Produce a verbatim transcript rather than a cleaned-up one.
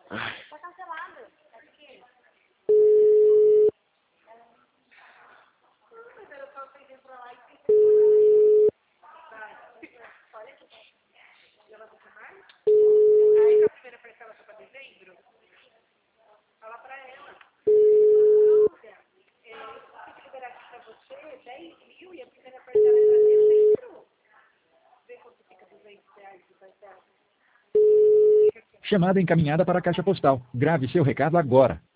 Tá cancelado. Aqui. Mas era só você ir pra lá e vai. Olha aqui. Ela vai chamar? Aí a primeira parcela foi pra dezembro. Fala pra ela. Olha, é, eu consigo liberar aqui pra você dez mil e a primeira parcela é pra dezembro. Vê quanto fica duzentos reais de parcela. Chamada encaminhada para a caixa postal. Grave seu recado agora.